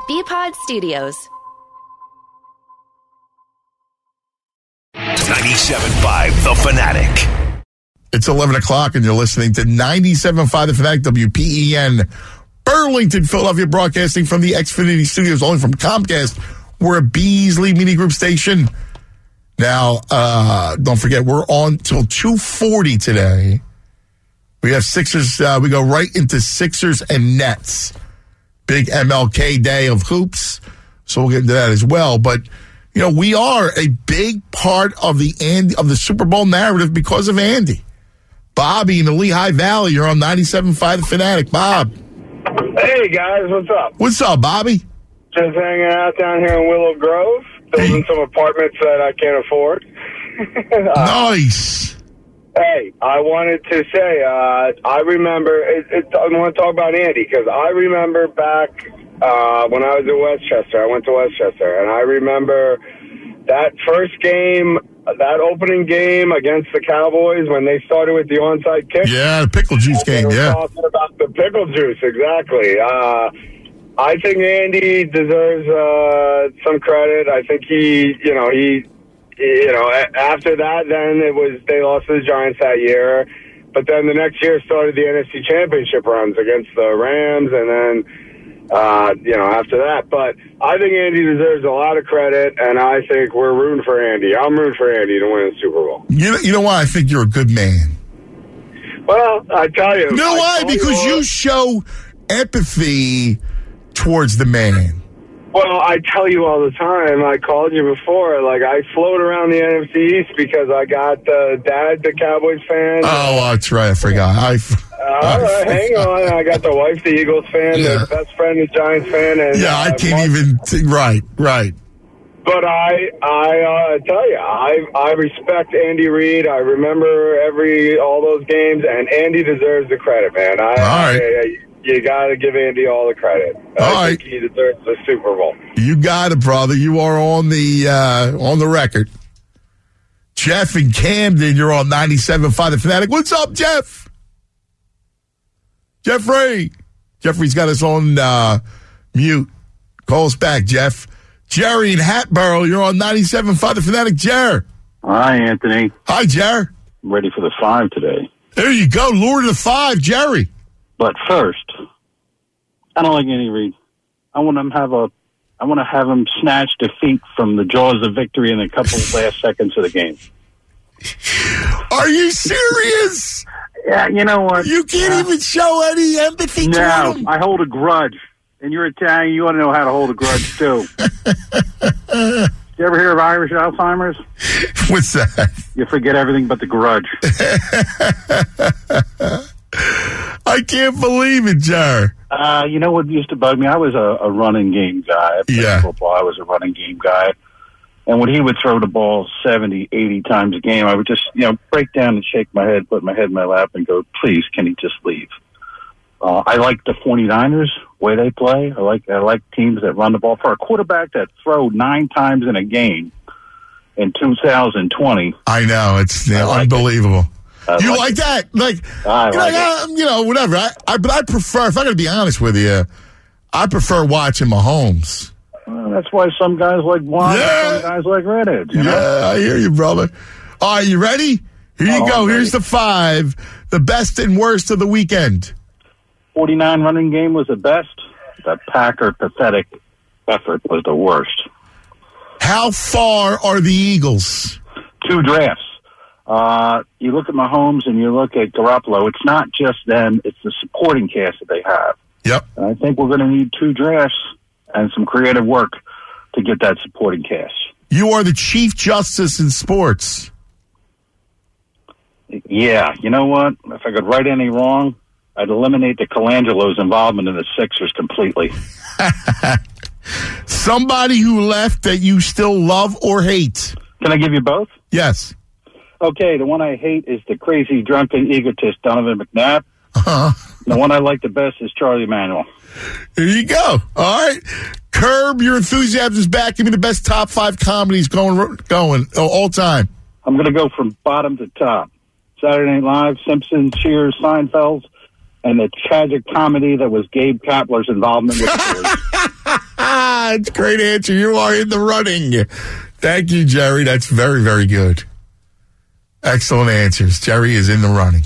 BPod Studios. 97.5 The Fanatic. It's 11 o'clock and you're listening to 97.5 The Fanatic, WPEN, Burlington, Philadelphia, broadcasting from the Xfinity Studios, only from Comcast. We're a Beasley Media Group station. Now, don't forget, we're on till 2:40 today. We have Sixers. We go right into Sixers and Nets. Big MLK day of hoops, so we'll get into that as well. But you know, we are a big part of the Super Bowl narrative because of Andy. Bobby in the Lehigh Valley, you're on 97.5 The Fanatic. Bob. Hey, guys, what's up? What's up, Bobby? Just hanging out down here in Willow Grove, building some apartments that I can't afford. Nice. Hey, I wanted to say, I remember, I want to talk about Andy, because I remember back when I was at Westchester, I went to Westchester, and I remember that first game, that opening game against the Cowboys when they started with the onside kick. Yeah, the pickle juice game, yeah. Talking about the pickle juice, exactly. I think Andy deserves some credit. I think after that, then they lost to the Giants that year. But then the next year started the NFC Championship runs against the Rams, and then after that. But I think Andy deserves a lot of credit, and I think we're rooting for Andy. I'm rooting for Andy to win the Super Bowl. You know why I think you're a good man? Well, I tell you. You know why? Because you show empathy towards the man. Well, I tell you all the time, I called you before, like I float around the NFC East because I got Dad, the Cowboys fan. Oh, that's right. I forgot. All right, hang on. I got the wife, the Eagles fan, the best friend, the Giants fan. And, I can't even... Right. But I tell you, I respect Andy Reid. I remember all those games, and Andy deserves the credit, man. All right. You got to give Andy all the credit. I think he deserves the Super Bowl. You got it, brother. You are on the record. Jeff in Camden, you're on 97.5 The Fanatic. What's up, Jeff? Jeffrey. Jeffrey's got us on mute. Call us back, Jeff. Jerry in Hatboro, you're on 97.5 The Fanatic. Jer. Hi, Anthony. Hi, Jer. I'm ready for the 5 today. There you go. Lord of the 5, Jerry. But first, I don't like Andy Reid. I want to have him snatch defeat from the jaws of victory in a couple of last seconds of the game. Are you serious? Yeah, you know what? You can't even show any empathy to him. I hold a grudge. And you're Italian, you want to know how to hold a grudge, too. You ever hear of Irish Alzheimer's? What's that? You forget everything but the grudge. I can't believe it, Jar. You know what used to bug me? I was a running game guy. I played football. I was a running game guy. And when he would throw the ball 70, 80 times a game, I would just, break down and shake my head, put my head in my lap and go, please, can he just leave? I like the 49ers, way they play. I like teams that run the ball. For a quarterback that throw 9 times in a game in 2020. I know. It's unbelievable. You like that? Whatever. But I prefer, if I'm going to be honest with you, I prefer watching Mahomes. Well, that's why some guys like blonde and some guys like redheads. I hear you, brother. All right, you ready? Here you go. Here's the 5, the best and worst of the weekend. 49 running game was the best. The Packer pathetic effort was the worst. How far are the Eagles? 2 drafts. You look at Mahomes and you look at Garoppolo. It's not just them; it's the supporting cast that they have. Yep. And I think we're going to need 2 drafts and some creative work to get that supporting cast. You are the Chief Justice in sports. Yeah. You know what? If I could right any wrong, I'd eliminate the Colangelo's involvement in the Sixers completely. Somebody who left that you still love or hate. Can I give you both? Yes. Okay, the one I hate is the crazy, drunken egotist Donovan McNabb. Uh-huh. The one I like the best is Charlie Emanuel. There you go. All right. Curb Your Enthusiasm is back. Give me the best top 5 comedies going all time. I'm going to go from bottom to top. Saturday Night Live, Simpsons, Cheers, Seinfeld, and the tragic comedy that was Gabe Kapler's involvement with the police. It's a great answer. You are in the running. Thank you, Jerry. That's very, very good. Excellent answers. Jerry is in the running.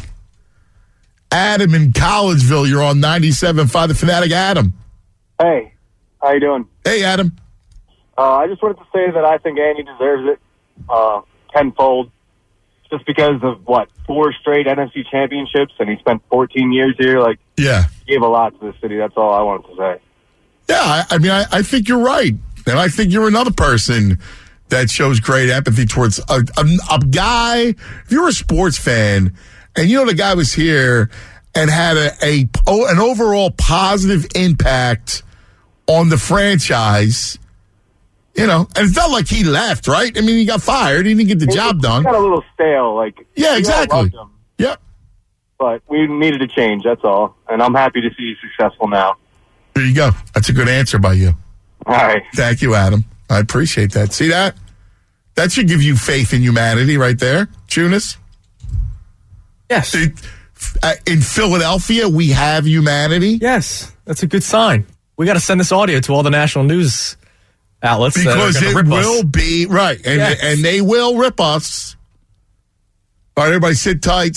Adam in Collegeville, you're on 97.5 The Fanatic. Adam. Hey, how you doing? Hey, Adam. I just wanted to say that I think Andy deserves it tenfold, just because of, 4 straight NFC championships, and he spent 14 years here. Yeah. He gave a lot to the city. That's all I wanted to say. Yeah, I think you're right. And I think you're another person that shows great empathy towards a guy. If you're a sports fan, and the guy was here and had an overall positive impact on the franchise, and it's not like he left, right? I mean, he got fired. He didn't get the job done. He got a little stale. Yeah, exactly. Yep. But we needed a change, that's all. And I'm happy to see you successful now. There you go. That's a good answer by you. All right. Thank you, Adam. I appreciate that. See that? That should give you faith in humanity right there, Tunis. Yes. In Philadelphia, we have humanity. Yes. That's a good sign. We got to send this audio to all the national news outlets. Because it will be, right, and they will rip us. All right, everybody sit tight,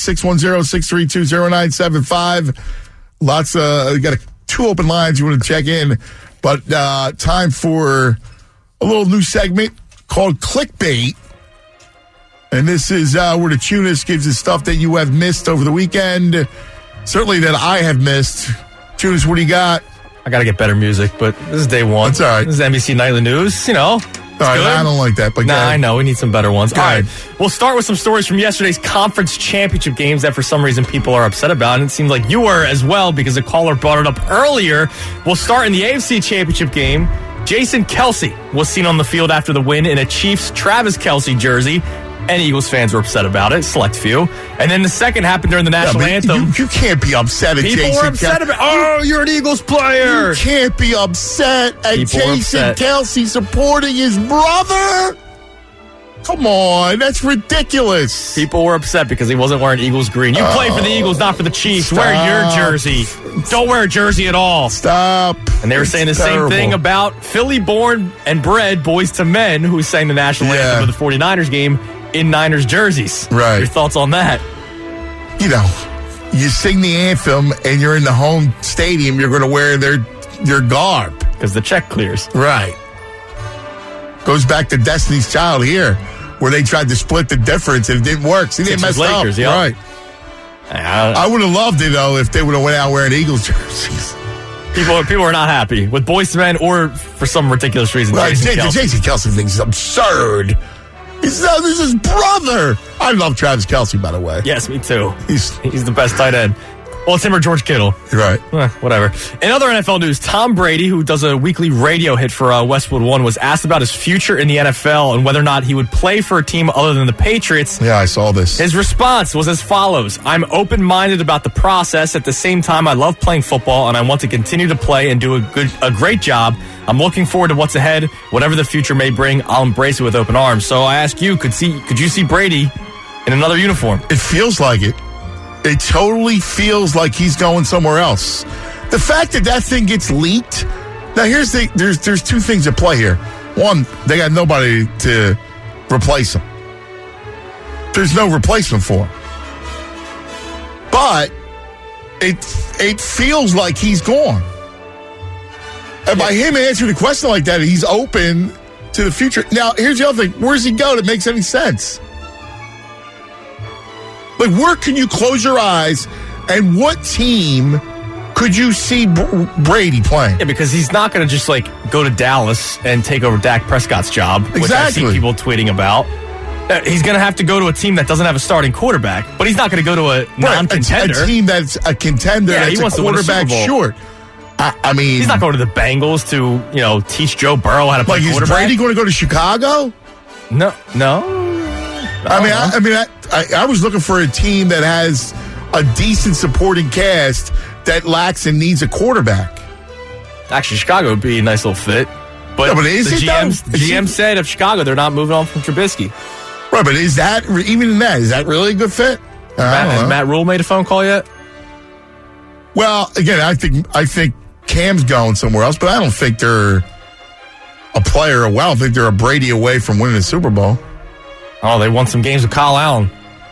610-632-0975. Lots of, we got 2 open lines you want to check in, but time for a little new segment called Clickbait. And this is where the Tunis gives us stuff that you have missed over the weekend, certainly that I have missed. Tunis, what do you got? I got to get better music, but this is day one. That's all right. This is NBC Nightly News, All right, I don't like that. But I know. We need some better ones. All right. We'll start with some stories from yesterday's conference championship games that for some reason people are upset about. And it seems like you were as well because a caller brought it up earlier. We'll start in the AFC championship game. Jason Kelce was seen on the field after the win in a Chiefs Travis Kelce jersey. And Eagles fans were upset about it, select few. And then the second happened during the national anthem. You can't be upset at People Jason were upset about you're an Eagles player. You can't be upset at Jason Kelce supporting his brother. Come on, that's ridiculous. People were upset because he wasn't wearing Eagles green. You play for the Eagles, not for the Chiefs. Stop. Wear your jersey. Don't wear a jersey at all. Stop. And they were saying the same thing about Philly-born and bred Boys to Men who sang the national anthem of the 49ers game in Niners jerseys. Right. Your thoughts on that? You sing the anthem and you're in the home stadium, you're going to wear your garb. Because the check clears. Right. Goes back to Destiny's Child here, where they tried to split the difference and it didn't work. See, they messed Lakers, up. Yep. Right. I would have loved it, though, if they would have went out wearing Eagles jerseys. People are not happy with Boys to Men or for some ridiculous reason. Right. The Jason Kelce thing is absurd. This is his brother. I love Travis Kelce, by the way. Yes, me too. He's the best tight end. Well, it's him or George Kittle. Right. Whatever. In other NFL news, Tom Brady, who does a weekly radio hit for Westwood One, was asked about his future in the NFL and whether or not he would play for a team other than the Patriots. Yeah, I saw this. His response was as follows. I'm open-minded about the process. At the same time, I love playing football, and I want to continue to play and do a great job. I'm looking forward to what's ahead. Whatever the future may bring, I'll embrace it with open arms. So I ask you, could you see Brady in another uniform? It feels like it. It totally feels like he's going somewhere else. The fact that thing gets leaked. Now, there's 2 things at play here. One, they got nobody to replace him. There's no replacement for him. But it feels like he's gone. And by him answering a question like that, he's open to the future. Now, here's the other thing. Where does he go that makes any sense? Like, where can you close your eyes and what team could you see Brady playing? Yeah, because he's not going to just, go to Dallas and take over Dak Prescott's job, which I see people tweeting about. He's going to have to go to a team that doesn't have a starting quarterback, but he's not going to go to a non-contender. A team that's a contender that's a quarterback short. I mean... He's not going to the Bengals to, teach Joe Burrow how to play quarterback. Is Brady going to go to Chicago? No. I was looking for a team that has a decent supporting cast that lacks and needs a quarterback. Actually, Chicago would be a nice little fit. But the GM said of Chicago, they're not moving on from Trubisky. Right, but is that really a good fit? Has Matt Rule made a phone call yet? Well, again, I think Cam's going somewhere else, but I don't think they're a player. Well, I think they're a Brady away from winning the Super Bowl. Oh, they won some games with Kyle Allen.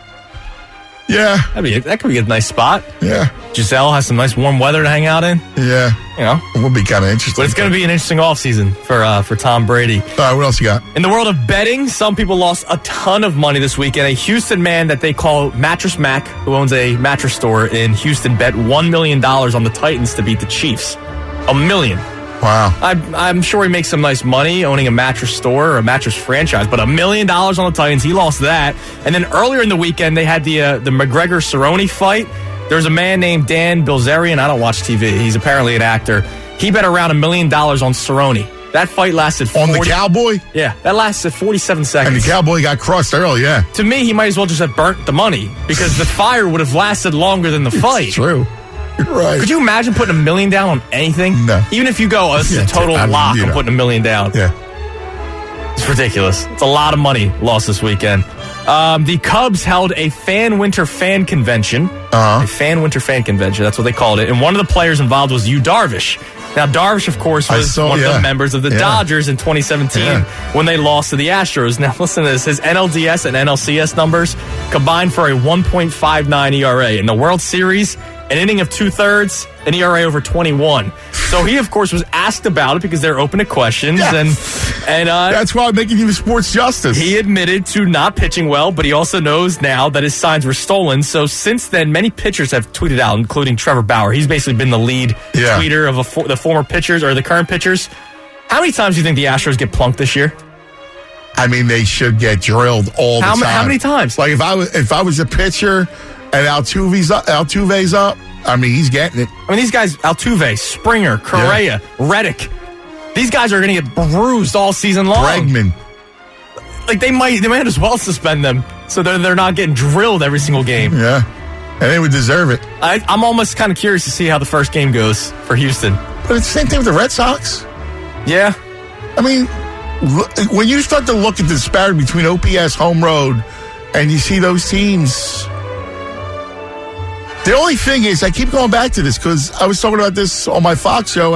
Yeah. That could be a nice spot. Yeah. Giselle has some nice warm weather to hang out in. Yeah. You know. It would be kind of interesting. But it's going to be an interesting offseason for Tom Brady. All right, what else you got? In the world of betting, some people lost a ton of money this weekend. A Houston man that they call Mattress Mac, who owns a mattress store in Houston, bet $1 million on the Titans to beat the Chiefs. $1 million. Wow. I'm sure he makes some nice money owning a mattress store or a mattress franchise, but $1 million on the Titans, he lost that. And then earlier in the weekend, they had the McGregor-Cerrone fight. There's a man named Dan Bilzerian. I don't watch TV. He's apparently an actor. He bet around $1 million on Cerrone. That fight lasted on the Cowboy? Yeah, that lasted 47 seconds. And the Cowboy got crushed early, yeah. To me, he might as well just have burnt the money because the fire would have lasted longer than the fight. It's true. You're right. Could you imagine putting $1 million down on anything? No. Even if you go, this is a total lock, I'm putting $1 million down. Yeah. It's ridiculous. It's a lot of money lost this weekend. The Cubs held a winter fan convention. A winter fan convention. That's what they called it. And one of the players involved was Yu Darvish. Now, Darvish, of course, was one of the members of the Dodgers in 2017 when they lost to the Astros. Now, listen to this. His NLDS and NLCS numbers combined for a 1.59 ERA. In the World Series, an inning of 2/3, an ERA over 21. So he, of course, was asked about it because they're open to questions. Yes. And that's why I'm making you sports justice. He admitted to not pitching well, but he also knows now that his signs were stolen. So since then, many pitchers have tweeted out, including Trevor Bauer. He's basically been the lead tweeter of the former pitchers or the current pitchers. How many times do you think the Astros get plunked this year? I mean, they should get drilled all the time. How many times? Like if I was a pitcher and Altuve's up, I mean, he's getting it. I mean, these guys, Altuve, Springer, Correa, Reddick, these guys are going to get bruised all season long. Bregman. Like, they might as well suspend them so they're not getting drilled every single game. Yeah. And they would deserve it. I'm almost kind of curious to see how the first game goes for Houston. But it's the same thing with the Red Sox. Yeah. I mean, when you start to look at the disparity between OPS, home road, and you see those teams... The only thing is, I keep going back to this because I was talking about this on my Fox show.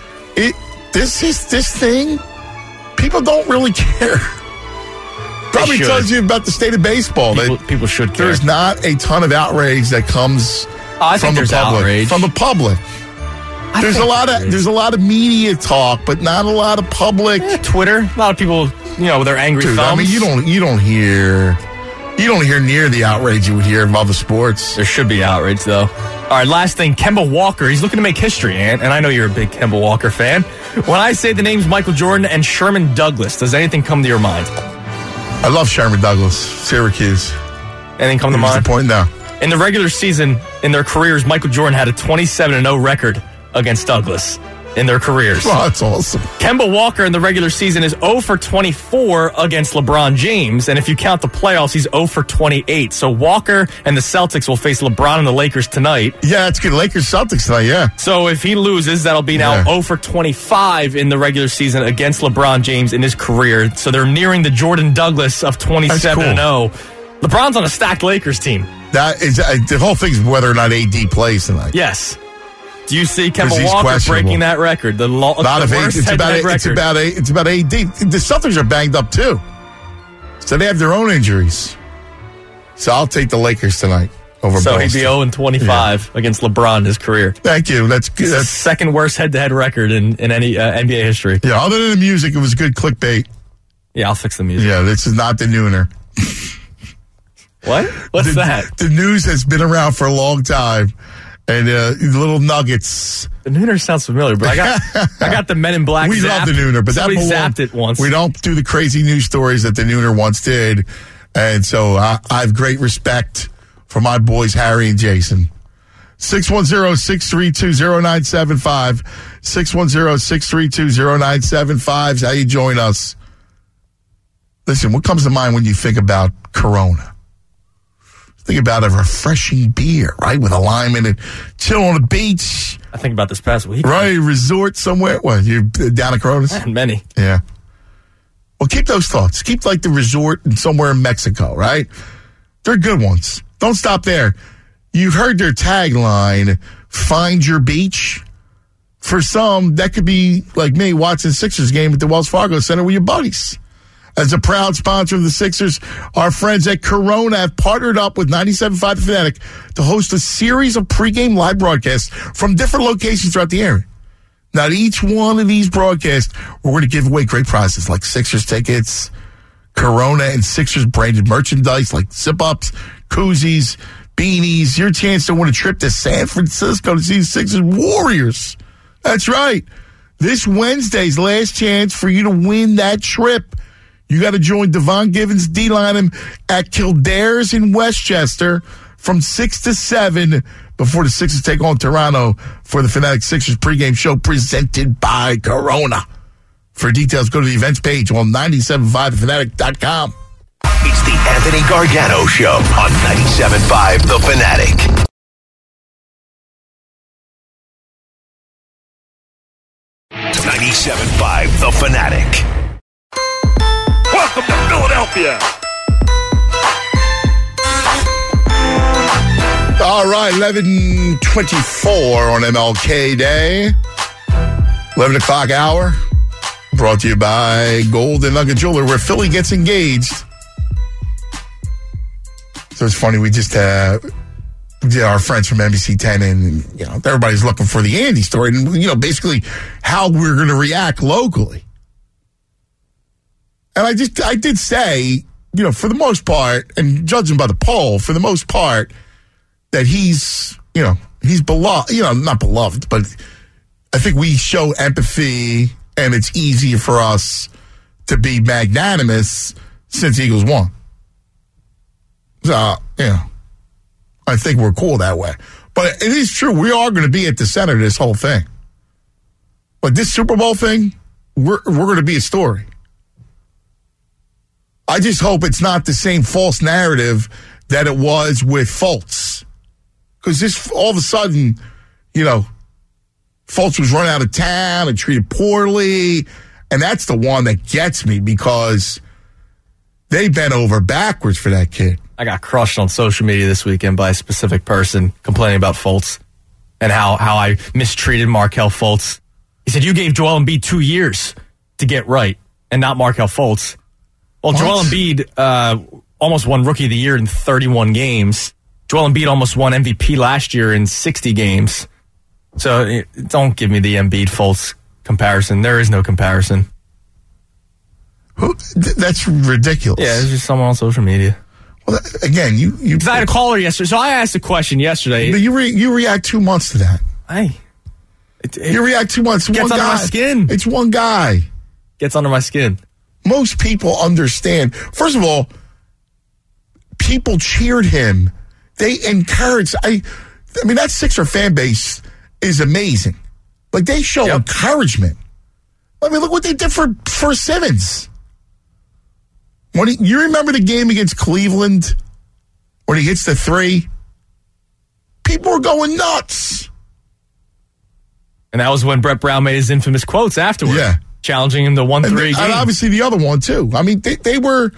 This thing, people don't really care. Probably tells you about the state of baseball. People should care. There's not a ton of outrage that comes from the public. Outrage. From the public, there's a lot of media talk, but not a lot of public. Twitter, a lot of people, with their angry thumbs. I mean, you don't hear near the outrage you would hear in other sports. There should be outrage, though. All right, last thing, Kemba Walker. He's looking to make history, and I know you're a big Kemba Walker fan. When I say the names Michael Jordan and Sherman Douglas, does anything come to your mind? I love Sherman Douglas, Syracuse. Anything come to mind? What's the point now? In the regular season, in their careers, Michael Jordan had a 27-0 record against Douglas in their careers. Oh, that's awesome. Kemba Walker in the regular season is 0 for 24 against LeBron James, and if you count the playoffs, he's 0 for 28. So Walker and the Celtics will face LeBron and the Lakers tonight. Yeah, that's good. Lakers-Celtics tonight, yeah. So if he loses, that'll be now 0 for 25 in the regular season against LeBron James in his career. So they're nearing the Jordan Douglas of 27-0. Cool. LeBron's on a stacked Lakers team. That is the whole thing is whether or not AD plays tonight. Yes. Do you see Kemba Walker breaking that record? The worst head-to-head record. It's about AD. The Celtics are banged up too, so they have their own injuries. So I'll take the Lakers tonight over Boston. So he'd be 0-25 against LeBron in his career. Thank you. That's good. That's the second worst head-to-head record in any NBA history. Yeah, other than the music, it was good clickbait. Yeah, I'll fix the music. Yeah, this is not the Nooner. What? What's that? The news has been around for a long time. And little nuggets. The Nooner sounds familiar, but I got the Men in Black. We love the Nooner, but somebody zapped it once. We don't do the crazy news stories that the Nooner once did, and so I have great respect for my boys Harry and Jason. 610-632-0975. 610-632-0975 is how you join us. Listen, what comes to mind when you think about Corona? Think about a refreshing beer, right? With a lime in it. Chill on the beach. I think about this past week. Right, resort somewhere. What, you're down at Coronas? Many. Yeah. Well, keep those thoughts. Keep like the resort somewhere in Mexico, right? They're good ones. Don't stop there. You heard their tagline, find your beach. For some, that could be like me watching Sixers game at the Wells Fargo Center with your buddies. As a proud sponsor of the Sixers, our friends at Corona have partnered up with 97.5 The Fanatic to host a series of pregame live broadcasts from different locations throughout the area. Now, at each one of these broadcasts, we're going to give away great prizes like Sixers tickets, Corona and Sixers branded merchandise like zip-ups, koozies, beanies. Your chance to win a trip to San Francisco to see the Sixers Warriors. That's right. This Wednesday's last chance for you to win that trip. You got to join Devon Givens, D-Line at Kildare's in Westchester from 6 to 7 before the Sixers take on Toronto for the Fanatic Sixers pregame show presented by Corona. For details, go to the events page on 975thefanatic.com. It's the Anthony Gargano Show on 97.5 The Fanatic. To 97.5 The Fanatic. Welcome to Philadelphia. All right, 11:24 on MLK Day. 11 o'clock hour. Brought to you by Golden Nugget Jeweler, where Philly gets engaged. So it's funny, we just did our friends from NBC 10, and everybody's looking for the Andy story, and basically how we're going to react locally. And I did say, for the most part, and judging by the poll, for the most part, that he's beloved, not beloved, but I think we show empathy, and it's easier for us to be magnanimous since Eagles won. So, I think we're cool that way. But it is true, we are going to be at the center of this whole thing. But this Super Bowl thing, we're going to be a story. I just hope it's not the same false narrative that it was with Fultz. Because this, all of a sudden, Fultz was run out of town and treated poorly. And that's the one that gets me because they bent over backwards for that kid. I got crushed on social media this weekend by a specific person complaining about Fultz and how I mistreated Markelle Fultz. He said, you gave Joel Embiid 2 years to get right and not Markelle Fultz. Well, Joel Embiid almost won Rookie of the Year in 31 games. Joel Embiid almost won MVP last year in 60 games. So don't give me the Embiid-Fultz comparison. There is no comparison. That's ridiculous. Yeah, it's just someone on social media. Well, again, you because I had a caller yesterday, so I asked a question yesterday. But you react 2 months to that. You react 2 months. Gets under my skin. It's one guy. Gets under my skin. Most people understand. First of all, people cheered him. They encouraged. I mean, that Sixer fan base is amazing. Like, they show encouragement. I mean, look what they did for Simmons. You remember the game against Cleveland when he hits the three? People were going nuts. And that was when Brett Brown made his infamous quotes afterwards. Yeah. Challenging him to 1-3 game. And obviously the other one, too. I mean, they were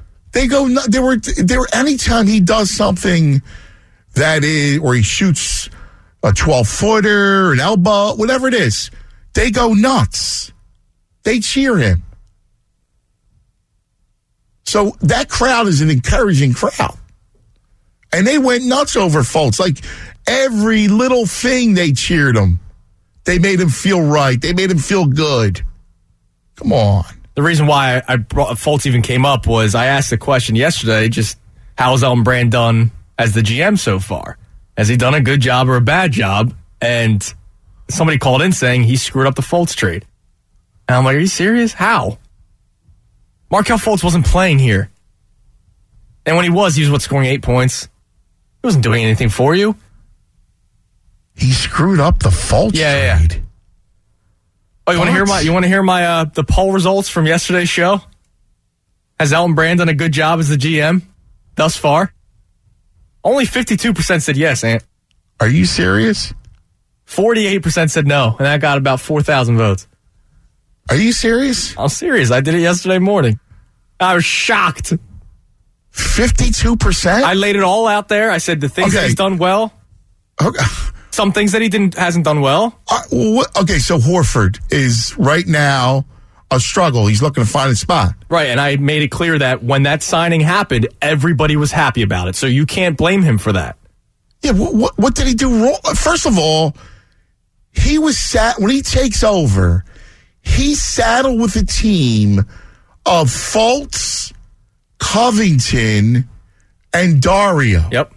anytime he does something that is, or he shoots a 12-footer, an elbow, whatever it is, they go nuts. They cheer him. So that crowd is an encouraging crowd. And they went nuts over Fultz. Like, every little thing they cheered him. They made him feel right. They made him feel good. Come on. The reason why I brought Fultz even came up was I asked the question yesterday, just how's Elton Brand done as the GM so far? Has he done a good job or a bad job? And somebody called in saying he screwed up the Fultz trade. And I'm like, are you serious? How? Markelle Fultz wasn't playing here. And when he was scoring 8 points. He wasn't doing anything for you. He screwed up the Fultz trade. Yeah. Oh, you want to hear my the poll results from yesterday's show? Has Elton Brand done a good job as the GM thus far? Only 52% said yes, Ant. Are you serious? 48% said no, and that got about 4,000 votes. Are you serious? I'm serious. I did it yesterday morning. I was shocked. 52%? I laid it all out there. I said the things that he's done well. Okay. Some things that he hasn't done well. Okay, so Horford is right now a struggle. He's looking to find a spot. Right, and I made it clear that when that signing happened, everybody was happy about it. So you can't blame him for that. Yeah, what did he do wrong? First of all, he was when he takes over, he's saddled with a team of Fultz, Covington, and Dario. Yep.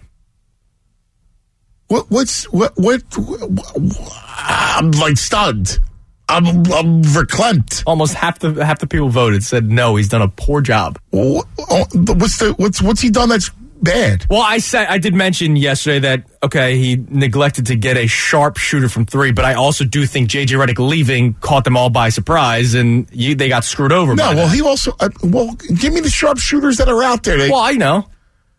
I'm like stunned. I'm verklempt. Almost half the people voted said no, he's done a poor job. What's he done that's bad? Well, I did mention yesterday that, okay, he neglected to get a sharp shooter from three, but I also do think J.J. Redick leaving caught them all by surprise, and they got screwed over. No, well, he also give me the sharp shooters that are out there. Well, I know.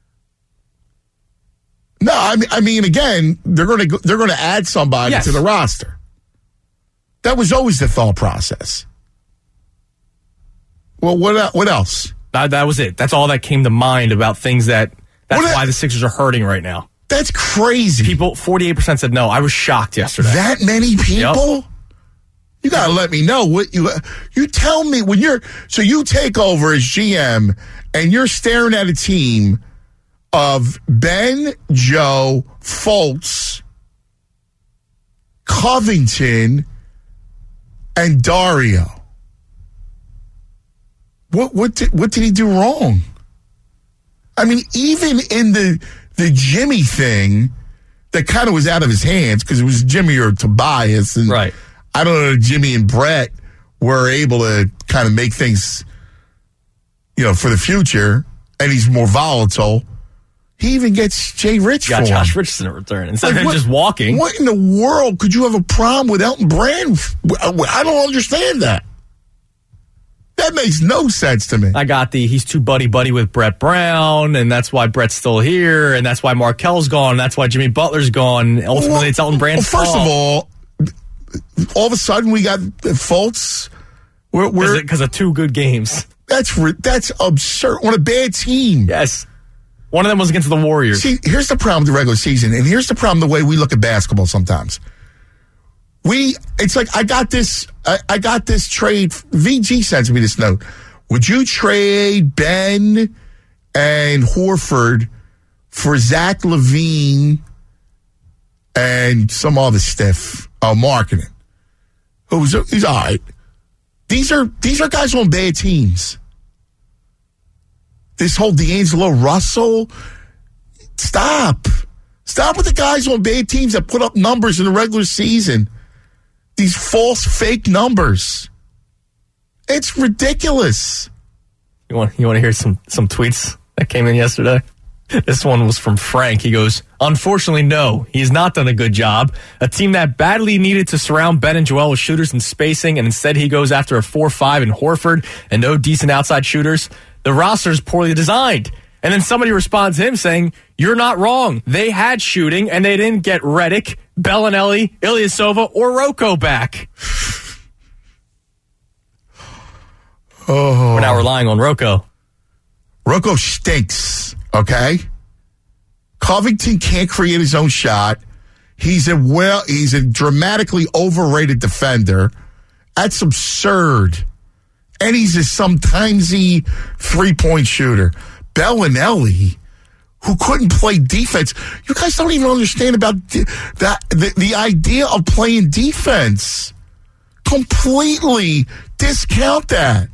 No, I mean, again, they're going to add somebody to the roster. That was always the thought process. Well, what else? That was it. That's all that came to mind about things that's why the Sixers are hurting right now. That's crazy. People, 48% said no. I was shocked yesterday. That many people? Yep. You got to let me know what you tell me when you take over as GM and you're staring at a team of Ben, Joe, Fultz, Covington, and Dario. What did he do wrong? I mean, even in the Jimmy thing, that kind of was out of his hands because it was Jimmy or Tobias, and right. I don't know if Jimmy and Brett were able to kind of make things, for the future, and he's more volatile. He even gets Jay Rich got for Josh him. Richardson in return instead of him just walking. What in the world could you have a problem with Elton Brand? I don't understand that. That makes no sense to me. I got he's too buddy-buddy with Brett Brown, and that's why Brett's still here, and that's why Markel's gone, and that's why Jimmy Butler's gone. Ultimately, it's Elton Brand's fault. First of all of a sudden we got Fultz. Because of 2 good games. That's absurd. On a bad team. Yes. One of them was against the Warriors. See, here's the problem with the regular season, and here's the problem the way we look at basketball sometimes. It's like I got this trade. VG sends me this note. Would you trade Ben and Horford for Zach LaVine and some other stuff? Marketing. He's all right. These are guys on bad teams. This whole D'Angelo Russell, stop with the guys on bad teams that put up numbers in the regular season. These false, fake numbers. It's ridiculous. You want to hear some tweets that came in yesterday? This one was from Frank. He goes, unfortunately, no, he's not done a good job. A team that badly needed to surround Ben and Joel with shooters and spacing, and instead he goes after a 4-5 in Horford and no decent outside shooters. The roster is poorly designed. And then somebody responds to him saying, you're not wrong. They had shooting, and they didn't get Redick, Bellinelli, Ilyasova, or Rocco back. We're now relying on Rocco. Rocco stinks, okay? Covington can't create his own shot. He's a dramatically overrated defender. That's absurd. And he's a sometimesy 3-point shooter. Bellinelli, who couldn't play defense. You guys don't even understand about the idea of playing defense. Completely discount that.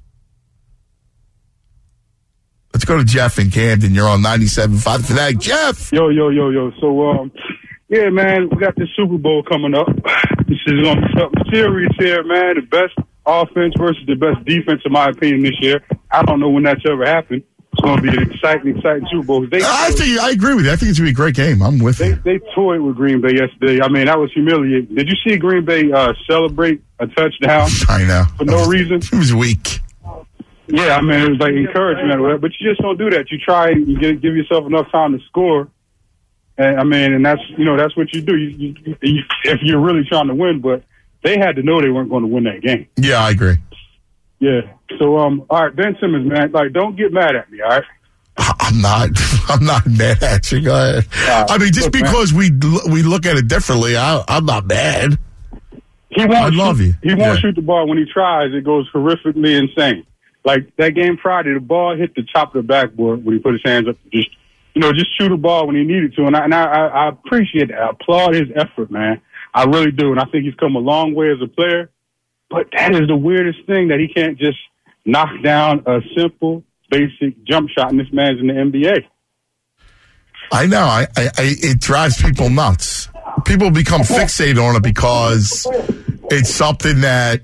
Let's go to Jeff in Camden. You're on 97.5 today. Jeff! Yo. So, yeah, man, we got the Super Bowl coming up. This is going to be something serious here, man. The best offense versus the best defense, in my opinion, this year. I don't know when that's ever happened. It's going to be an exciting Super Bowl. I agree with you. I think it's going to be a great game. I'm with you. They toyed with Green Bay yesterday. I mean, that was humiliating. Did you see Green Bay celebrate a touchdown? I know. For no reason? It was weak. Yeah, I mean, it was like encouragement or whatever. But you just don't do that. You try and you give yourself enough time to score. And I mean, and that's what you do. You if you're really trying to win, but they had to know they weren't going to win that game. Yeah, I agree. Yeah. So, all right, Ben Simmons, man, like, don't get mad at me, all right? I'm not mad at you. Go ahead. I mean, just because we look at it differently, I'm not mad. He won't shoot the ball. When he tries, it goes horrifically insane. Like that game Friday, the ball hit the top of the backboard when he put his hands up. Just shoot the ball when he needed to. And I appreciate that. I applaud his effort, man. I really do. And I think he's come a long way as a player. But that is the weirdest thing, that he can't just knock down a simple, basic jump shot, and this man's in the NBA. I know. It drives people nuts. People become fixated on it because it's something that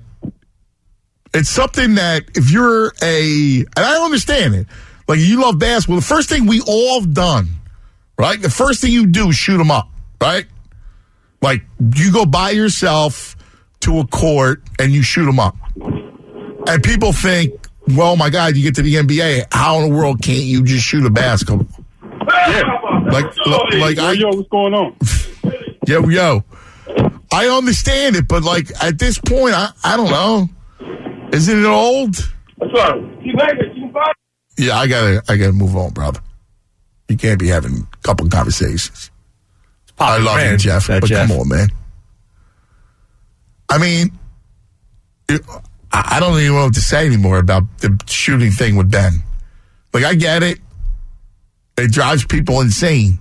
if you're and I understand it. Like, you love basketball. The first thing we all have done, right? The first thing you do is shoot them up, right? Like, you go by yourself to a court and you shoot them up. And people think, well, my God, you get to the NBA, how in the world can't you just shoot a basketball? Yeah. Yo, what's going on? Yo. I understand it, but like at this point, I don't know. Isn't it old? What's up? Yeah, I gotta move on, brother. You can't be having a couple of conversations. I love you, Jeff, but come on, man. I mean, I don't even know what to say anymore about the shooting thing with Ben. Like, I get it. It drives people insane.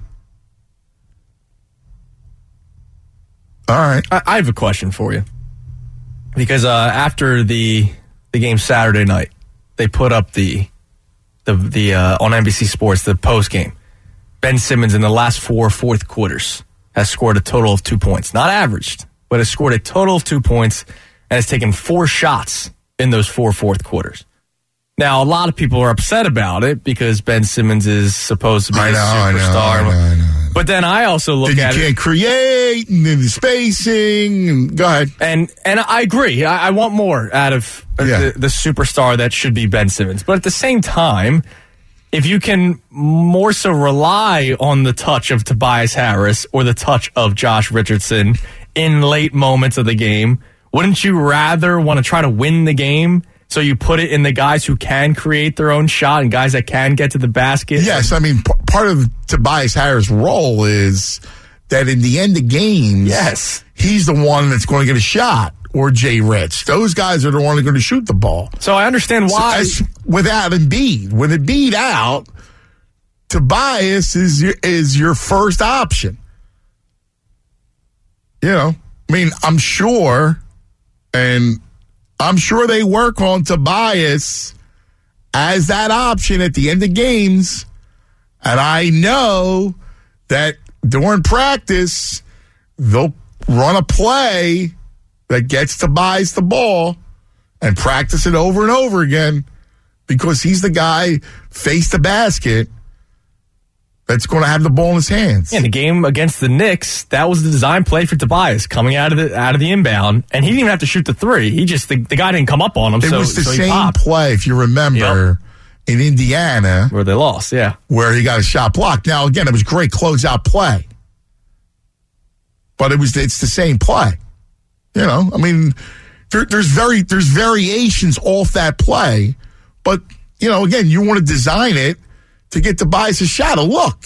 All right. I have a question for you. Because after the game Saturday night, they put up the on NBC Sports, the post game. Ben Simmons in the last 4 fourth quarters has scored a total of 2 points. Not averaged, but has scored a total of 2 points and has taken 4 shots in those 4 fourth quarters. Now, a lot of people are upset about it because Ben Simmons is supposed to be a superstar. I know. But then I also look at it. You can't create, and then the spacing. Go ahead. And I agree. I want more out of the superstar that should be Ben Simmons. But at the same time, if you can more so rely on the touch of Tobias Harris or the touch of Josh Richardson in late moments of the game, wouldn't you rather want to try to win the game? So you put it in the guys who can create their own shot and guys that can get to the basket? Yes, I mean, part of Tobias Harris' role is that in the end of games, he's the one that's going to get a shot, or Jay Rich. Those guys are the ones that are going to shoot the ball. So I understand why. So without Embiid. With Embiid out, Tobias is your first option. You know, I mean, I'm sure they work on Tobias as that option at the end of games. And I know that during practice, they'll run a play that gets Tobias the ball and practice it over and over again because he's the guy face the basket that's going to have the ball in his hands. In the game against the Knicks, that was the design play for Tobias coming out of the inbound, and he didn't even have to shoot the three. He just the guy didn't come up on him. It was the same play, if you remember, in Indiana, where they lost. Yeah, where he got a shot blocked. Now again, it was great closeout play, but it's the same play. You know, I mean, there's variations off that play, but you know, again, you want to design it to get Tobias a shot, a look.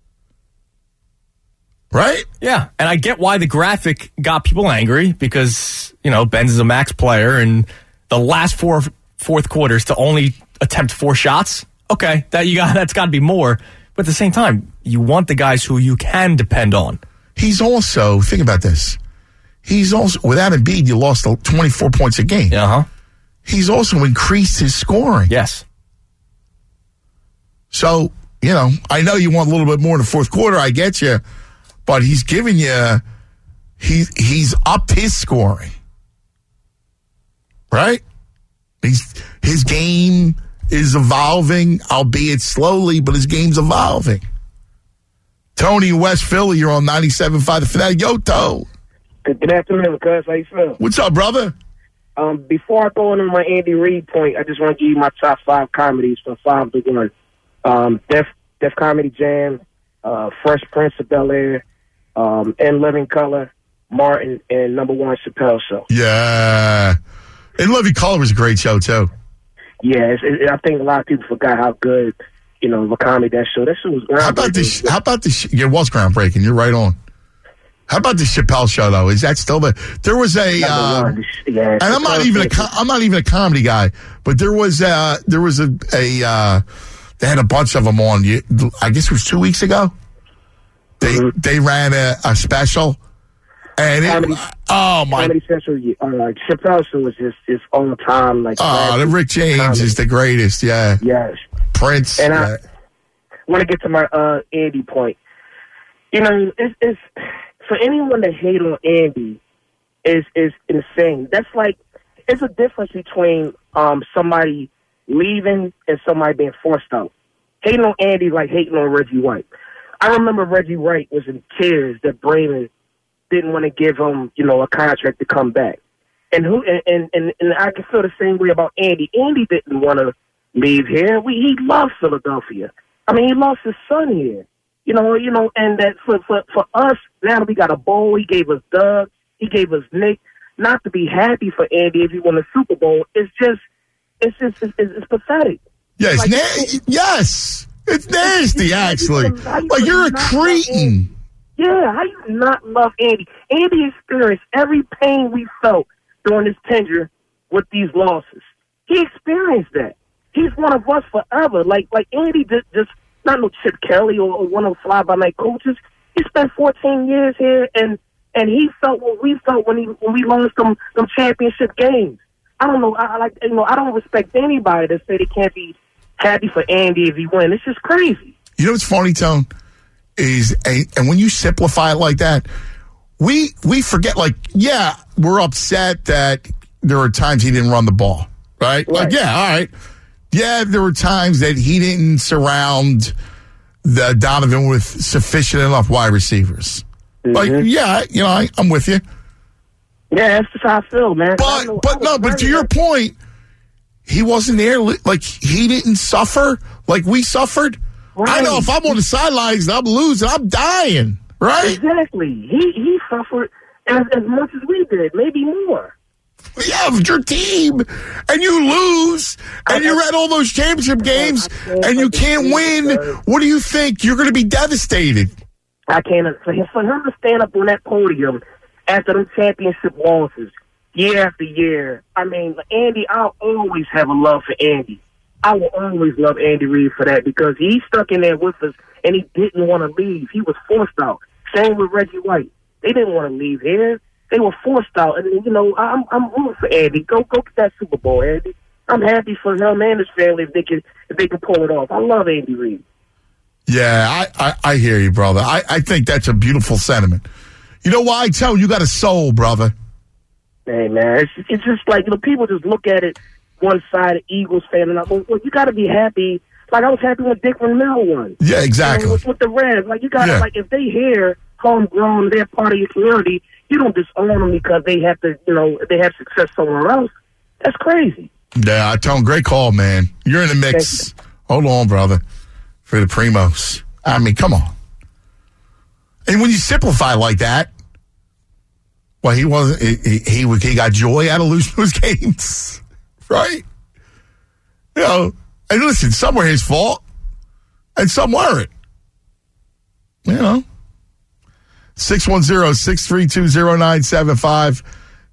Right? Yeah, and I get why the graphic got people angry because, you know, Ben's is a max player and the last 4 fourth quarters to only attempt 4 shots. Okay, that's got to be more. But at the same time, you want the guys who you can depend on. He's also, think about this. He's also, without Embiid, you lost 24 points a game. Uh-huh. He's also increased his scoring. Yes. So, you know, I know you want a little bit more in the fourth quarter. I get you. But he's giving you, he's upped his scoring. Right? His game is evolving, albeit slowly, but his game's evolving. Tony in West Philly, you're on 97.5 The Fanatic. Yo, To. Good afternoon, cuz. How you feeling? What's up, brother? Before I go into my Andy Reid point, I just want to give you my top 5 comedies from 5 to 1. Def Comedy Jam, Fresh Prince of Bel-Air, In Living Color, Martin, and number 1 Chappelle Show. Yeah. In Living Color was a great show, too. Yeah, I think a lot of people forgot how good Wakami, that show was groundbreaking. How about this? It was groundbreaking. You're right on. How about the Chappelle show though? Is that still there was a and I'm not even a comedy guy, but there was a they had a bunch of them on. I guess it was 2 weeks ago. They ran a special, and Comedy Central. Chappelle show was just all time the Rick James comedy. Is the greatest. Yeah. Yes. Prince. And I want to get to my Andy point. It's for anyone to hate on Andy is insane. That's like, it's a difference between somebody leaving and somebody being forced out. Hating on Andy like hating on Reggie White. I remember Reggie White was in tears that Bremen didn't want to give him, a contract to come back. And I can feel the same way about Andy. Andy didn't want to leave here. He loves Philadelphia. I mean, he loves his son here. And that for us, now that we got a bowl, he gave us Doug, he gave us Nick. Not to be happy for Andy if he won a Super Bowl, it's pathetic. Yes, yes, it's nasty actually. Like you're a cretin. Yeah, how you not love Andy? Andy experienced every pain we felt during his tenure with these losses. He experienced that. He's one of us forever. Like Andy just. Not no Chip Kelly or one of the fly-by-night coaches. He spent 14 years here, and he felt what we felt when we lost them championship games. I don't know. I don't respect anybody that say they can't be happy for Andy if he wins. It's just crazy. You know what's funny, Tone? And when you simplify it like that, we forget. Like, yeah, we're upset that there are times he didn't run the ball, right? Like, yeah, all right. Yeah, there were times that he didn't surround Donovan with sufficient enough wide receivers. Mm-hmm. Like, yeah, I'm with you. Yeah, that's just how I feel, man. But to your point, he wasn't there. Like, he didn't suffer like we suffered. Right. I know if I'm on the sidelines, I'm losing. I'm dying, right? Exactly. He suffered as much as we did, maybe more. Yeah, with your team, and you lose, and you're at all those championship games, and you can't win. What do you think? You're going to be devastated. I can't. For him to stand up on that podium after them championship losses, year after year. I mean, Andy, I'll always have a love for Andy. I will always love Andy Reid for that because he stuck in there with us, and he didn't want to leave. He was forced out. Same with Reggie White. They didn't want to leave here. They were forced out, and I'm rooting for Andy. Go get that Super Bowl, Andy. I'm happy for him and his family if they can pull it off. I love Andy Reid. Yeah, I hear you, brother. I think that's a beautiful sentiment. You know why? I tell you got a soul, brother. Hey, man, it's just like people just look at it one side, Eagles fan, and you got to be happy. Like I was happy when Dick Vermeil won. Yeah, exactly. With the Reds, like you got to like if they hear homegrown, they're part of your community. You don't disown them because they have to, they have success somewhere else. That's crazy. Yeah, I tell them, great call, man. You're in the mix. Hold on, brother, for the Primos. I mean, come on. And when you simplify like that, well, he wasn't. He got joy out of losing those games, right? And listen, some were his fault, and some weren't. 610-632-0975.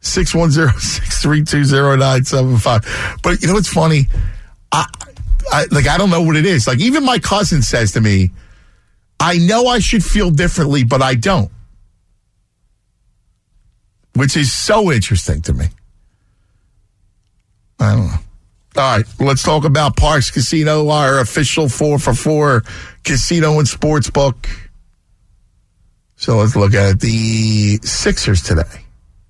610-632-0975. But it's funny. I don't know what it is. Like, even my cousin says to me, I know I should feel differently, but I don't. Which is so interesting to me. I don't know. All right, let's talk about Parx Casino, our official 4-for-4 casino and sports book. So let's look at the Sixers today.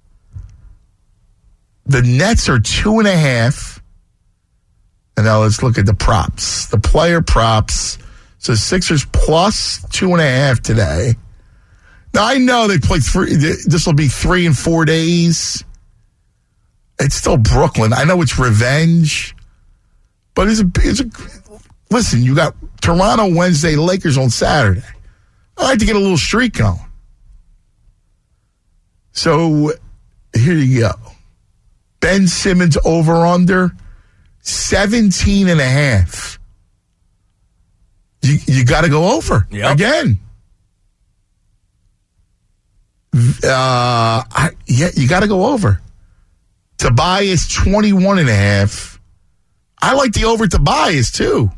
The Nets are 2.5. And now let's look at the props. The player props. So Sixers plus 2.5 today. Now I know they played this will be 3 and 4 days. It's still Brooklyn. I know it's revenge. But listen, you got Toronto Wednesday, Lakers on Saturday. I like to get a little streak going. So here you go. Ben Simmons over under 17.5. You got to go over again. You got to go over. Tobias 21.5. I like the over Tobias too.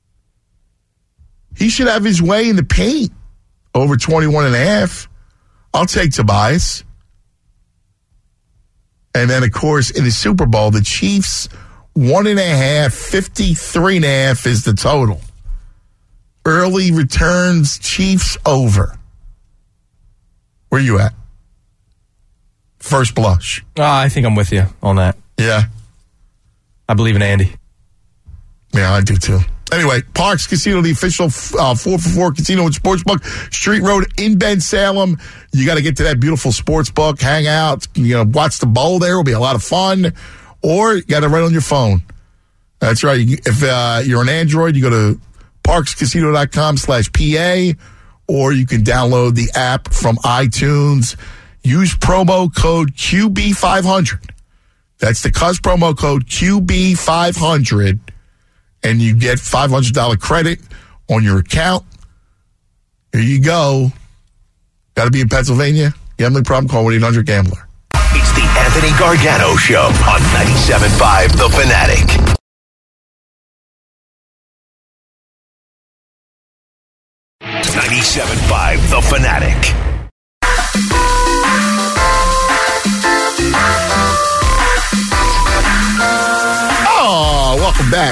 He should have his way in the paint. Over 21.5. I'll take Tobias. And then, of course, in the Super Bowl, the Chiefs 1.5, 53.5 is the total. Early returns, Chiefs over. Where you at? First blush. I think I'm with you on that. Yeah. I believe in Andy. Yeah, I do too. Anyway, Parks Casino, the official 4for4 casino and sportsbook, Street Road in Ben Salem. You got to get to that beautiful sportsbook, hang out, watch the bowl there. It'll be a lot of fun. Or you got to write on your phone. That's right. If you're on Android, you go to parkscasino.com/PA, or you can download the app from iTunes. Use promo code QB500. That's the CUS promo code QB500. And you get $500 credit on your account. Here you go. Got to be in Pennsylvania? Gambling problem? Call 1-800-GAMBLER. It's the Anthony Gargano Show on 97.5 The Fanatic. .97.5 The Fanatic. Oh, welcome back.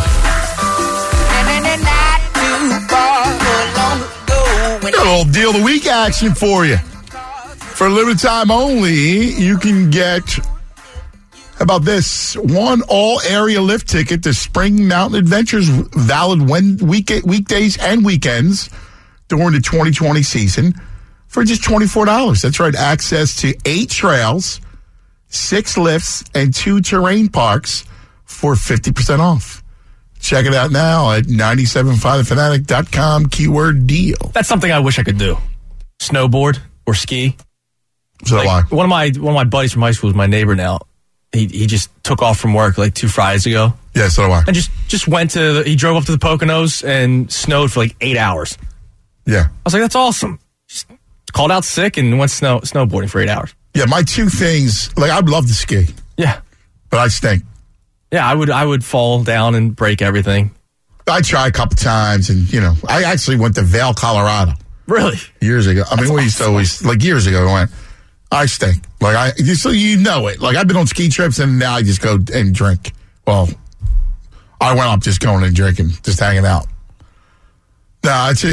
Got a little deal of the week action for you. For a limited time only, you can get, how about this, one all-area lift ticket to Spring Mountain Adventures, valid weekdays and weekends during the 2020 season for just $24. That's right, access to 8 trails, 6 lifts, and 2 terrain parks for 50% off. Check it out now at 975thefanatic.com, keyword deal. That's something I wish I could do. Snowboard or ski. So one of my buddies from high school is my neighbor now. He just took off from work like 2 Fridays ago. Yeah, so do I. And just went he drove up to the Poconos and snowed for like 8 hours. Yeah. I was like, that's awesome. Just called out sick and went snowboarding for 8 hours. Yeah, my 2 things, I'd love to ski. Yeah. But I stink. Yeah, I would fall down and break everything. I tried a couple times, and I actually went to Vail, Colorado. Really? Years ago. We used to always years ago. I went, I stink. So it. I've been on ski trips, and now I just go and drink. Well, I went up just going and drinking, just hanging out. No,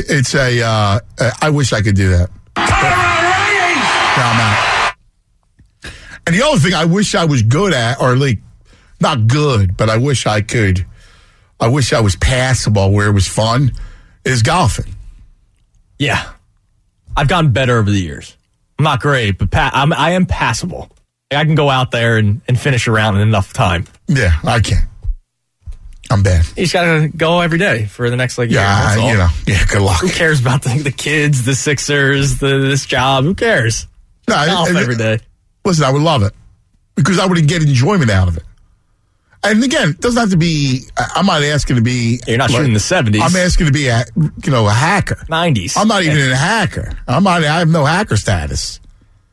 I wish I could do that. No, I'm out. And the other thing I wish I was good at, or not good, but I wish I could. I wish I was passable where it was fun, is golfing. Yeah. I've gotten better over the years. I'm not great, but I am passable. I can go out there and finish a round in enough time. Yeah, I can. I'm bad. You just got to go every day for the next year. Yeah, good luck. Who cares about the kids, the Sixers, this job? Who cares? Golf every day. Listen, I would love it because I would get enjoyment out of it. And again, it doesn't have to be, I'm not asking to be. You're not shooting the 70s. I'm asking to be a hacker. 90s. I'm not even a hacker. I have no hacker status.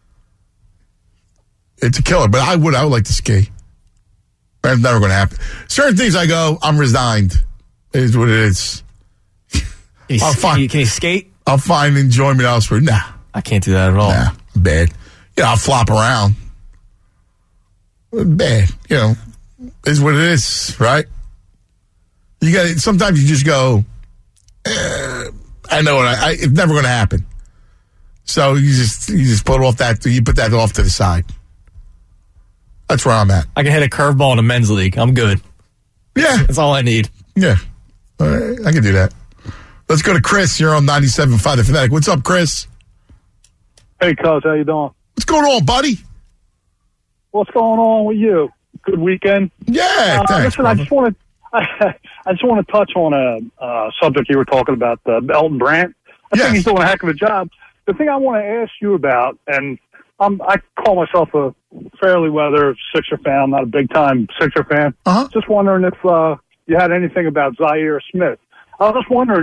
It's a killer, but I would like to ski. That's never going to happen. Certain things I go, I'm resigned. It is what it is. Can you skate? I'll find enjoyment elsewhere. Nah. I can't do that at all. Nah, bad. I'll flop around. Bad, is what it is, right? You got to, sometimes you just go, I know it's never going to happen. So you just put off that, you put that off to the side. That's where I'm at. I can hit a curveball in a men's league. I'm good. Yeah. That's all I need. Yeah. All right, I can do that. Let's go to Chris. You're on 97.5 The Fanatic. What's up, Chris? Hey, cuz, how you doing? What's going on, buddy? What's going on with you? Good weekend? Yeah, thanks. Listen, I just want to touch on a subject you were talking about, Elton Brand. I think he's doing a heck of a job. The thing I want to ask you about, and I call myself a fairly weather Sixer fan, not a big-time Sixer fan. Uh-huh. Just wondering if you had anything about Zaire Smith. I was just wondering,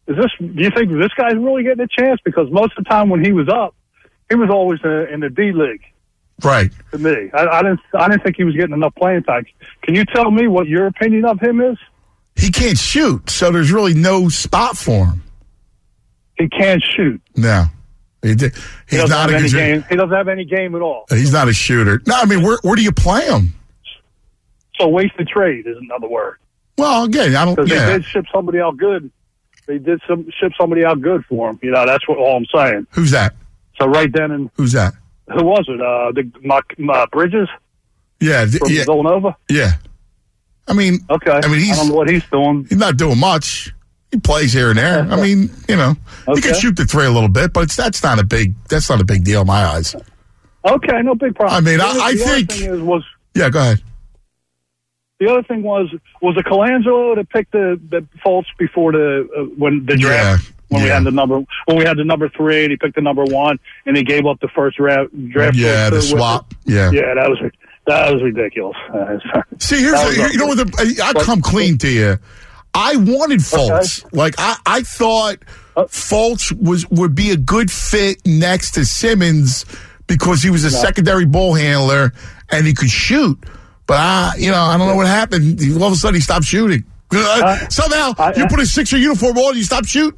Do you think this guy's really getting a chance? Because most of the time when he was up, he was always in the D League. Right. To me, I didn't think he was getting enough playing time. Can you tell me what your opinion of him is? He can't shoot, so there's really no spot for him. He can't shoot. No. He's not a good game. He doesn't have any game at all. He's not a shooter. No, I mean, where do you play him? So wasted trade is another word. Well, again, I don't. Because they did ship somebody out good. They did ship somebody out good for him. That's all I'm saying. Who's that? So right then and who's that? Who was it? Bridges? Yeah, from Villanova. Yeah. I mean, okay. I don't know what he's doing. He's not doing much. He plays here and there. I mean, he can shoot the three a little bit, but that's not a big deal in my eyes. Okay, no big problem. I mean, I think. Yeah, go ahead. The other thing was it Colangelo that picked the Fultz before when the draft when we had the number 3 and he picked the number 1 and he gave up the first draft. Yeah, the swap. Yeah, that was ridiculous. See, I'll come clean to you. I wanted Fultz. Okay. Like I thought Fultz would be a good fit next to Simmons because he was a secondary ball handler and he could shoot. But I don't know what happened. All of a sudden, he stopped shooting. Somehow, you put a Sixer uniform on, you stop shooting.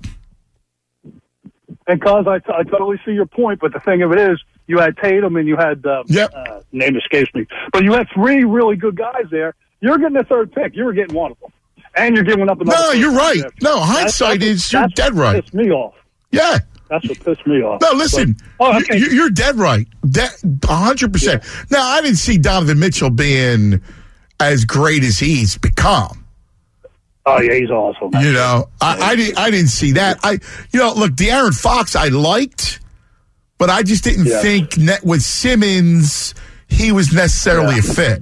Because I totally see your point, but the thing of it is, you had Tatum and you had name escapes me, but you had 3 really good guys there. You're getting the 3rd pick. You were getting one of them, and you're giving up another. No, you're right. No, hindsight is you're dead right. Pissed me off. Yeah. That's what pissed me off. No, listen. You're dead right. 100%. Yeah. Now, I didn't see Donovan Mitchell being as great as he's become. Oh, yeah, he's awesome. I didn't see that. Look, De'Aaron Fox I liked, but I just didn't think with Simmons he was necessarily a fit.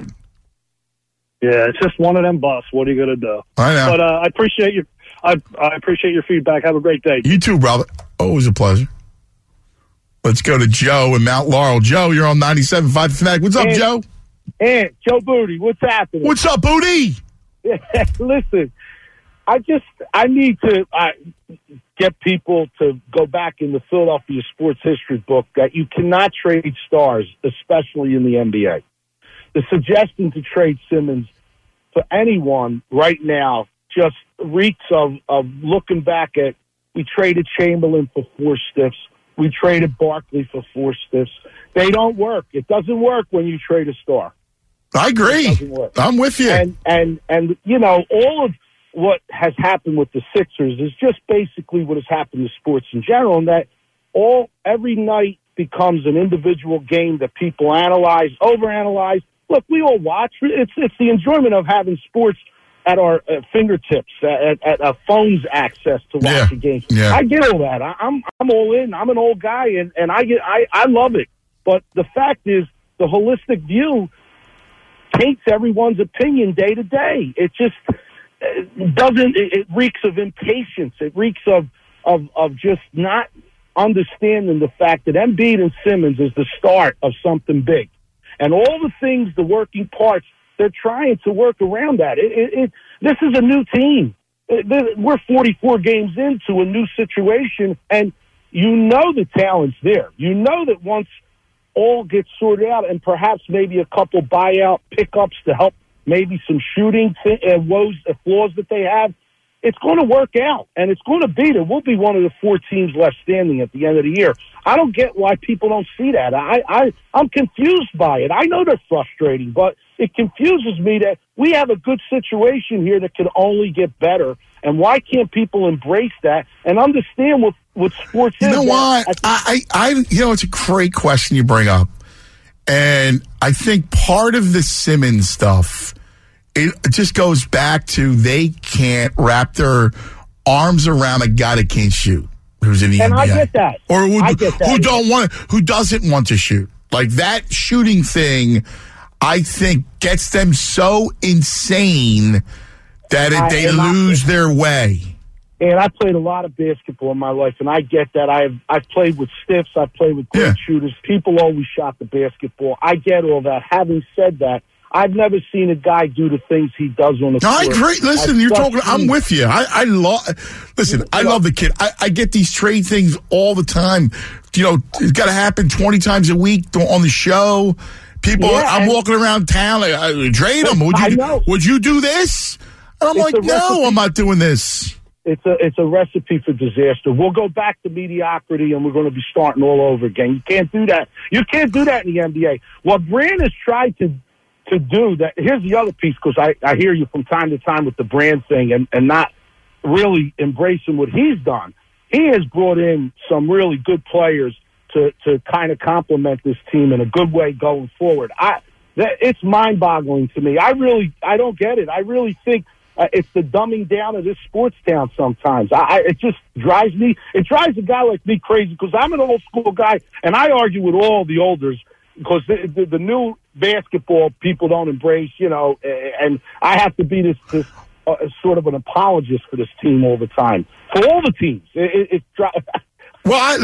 Yeah, it's just one of them busts. What are you going to do? I know. But I appreciate you. I appreciate your feedback. Have a great day. You too, brother. Always a pleasure. Let's go to Joe in Mount Laurel. Joe, you're on 97.5 Fanatic. What's up, Joe? Hey, Joe Booty. What's happening? What's up, Booty? Listen, I need to get people to go back in the Philadelphia sports history book that you cannot trade stars, especially in the NBA. The suggestion to trade Simmons for anyone right now just reeks of looking back at, we traded Chamberlain for 4 stiffs. We traded Barkley for 4 stiffs. They don't work. It doesn't work when you trade a star. I agree. I'm with you. And all of what has happened with the Sixers is just basically what has happened to sports in general, and that every night becomes an individual game that people analyze, overanalyze. Look, we all watch. It's the enjoyment of having sports at our fingertips, at a phone's access to watch a game. Yeah. I get all that. I'm all in. I'm an old guy, and I love it. But the fact is, the holistic view taints everyone's opinion day to day. It just doesn't. It reeks of impatience. It reeks of just not understanding the fact that Embiid and Simmons is the start of something big, and all the things, the working parts. They're trying to work around that. This is a new team. We're 44 games into a new situation, and the talent's there. That once all gets sorted out and perhaps maybe a couple buyout pickups to help maybe some shooting flaws that they have, it's going to work out, and it's going to be there. We'll be one of the 4 teams left standing at the end of the year. I don't get why people don't see that. I'm confused by it. I know they're frustrating, but it confuses me that we have a good situation here that can only get better. And why can't people embrace that and understand what sports is? You know what? It's a great question you bring up. And I think part of the Simmons stuff, it just goes back to they can't wrap their arms around a guy that can't shoot, who's in the NBA. And I get that. Or who doesn't want to shoot. Like that shooting thing, I think gets them so insane that they lose their way. And I played a lot of basketball in my life, and I get that. I've played with stiffs. I've played with great shooters. People always shot the basketball. I get all that. Having said that, I've never seen a guy do the things he does on the court. I agree. Listen, you're talking. I'm with you. I love the kid. I get these trade things all the time. You know, it's got to happen 20 times a week on the show. People, I'm walking around town. Trade him. Would you do this? And I'm like, no, I'm not doing this. It's a recipe for disaster. We'll go back to mediocrity, and we're going to be starting all over again. You can't do that. You can't do that in the NBA. What Brand has tried to do that. Here's the other piece, because I hear you from time to time with the Brand thing and not really embracing what he's done. He has brought in some really good players to kind of complement this team in a good way going forward. It's mind-boggling to me. I don't get it. I really think it's the dumbing down of this sports town sometimes. It just drives me. It drives a guy like me crazy, because I'm an old school guy, and I argue with all the olders, because the new basketball people don't embrace, and I have to be this sort of an apologist for this team all the time, for all the teams. Well,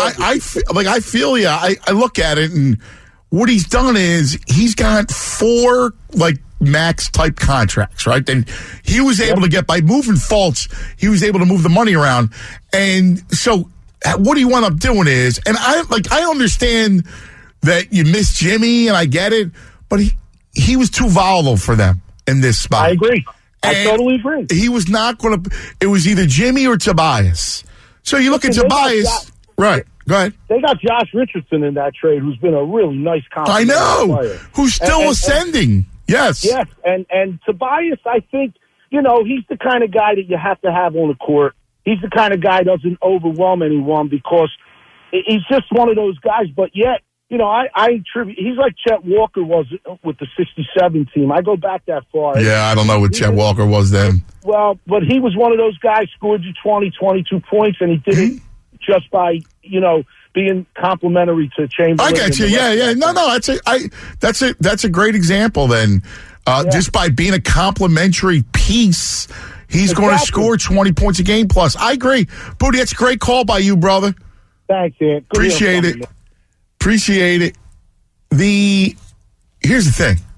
I feel you. I look at it, and what he's done is he's got 4 max type contracts, right? And he was able to get, by moving Fultz, he was able to move the money around. And so what he wound up doing is, and I understand that you miss Jimmy, and I get it, but he was too volatile for them in this spot. I agree. I totally agree. He was not going to. It was either Jimmy or Tobias. So you look at Tobias, right? Go ahead. They got Josh Richardson in that trade, who's been a really nice compliment. I know, player. Who's still ascending. Yes. Yes, and Tobias, I think, he's the kind of guy that you have to have on the court. He's the kind of guy that doesn't overwhelm anyone, because he's just one of those guys. But yet, I attribute, he's like Chet Walker was with the 67 team. I go back that far. Yeah, I don't know what Chet Walker was then. Well, but he was one of those guys, scored you 20, 22 points, and he did it just by, being complimentary to Chamberlain. I get you. Yeah. No. That's a great example then. Just by being a complimentary piece, he's going to score 20 points a game plus. I agree. Booty, that's a great call by you, brother. Thanks, man. Appreciate it. Here's the thing.